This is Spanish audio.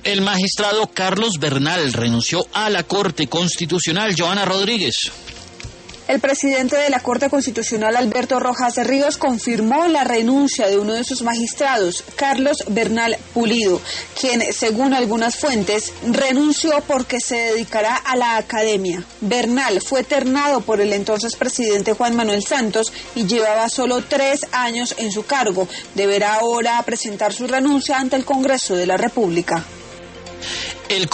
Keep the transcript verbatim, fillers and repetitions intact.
El magistrado Carlos Bernal renunció a la Corte Constitucional. Joana Rodríguez. El presidente de la Corte Constitucional, Alberto Rojas Ríos, confirmó la renuncia de uno de sus magistrados, Carlos Bernal Pulido, quien, según algunas fuentes, renunció porque se dedicará a la academia. Bernal fue ternado por el entonces presidente Juan Manuel Santos y llevaba solo tres años en su cargo. Deberá ahora presentar su renuncia ante el Congreso de la República.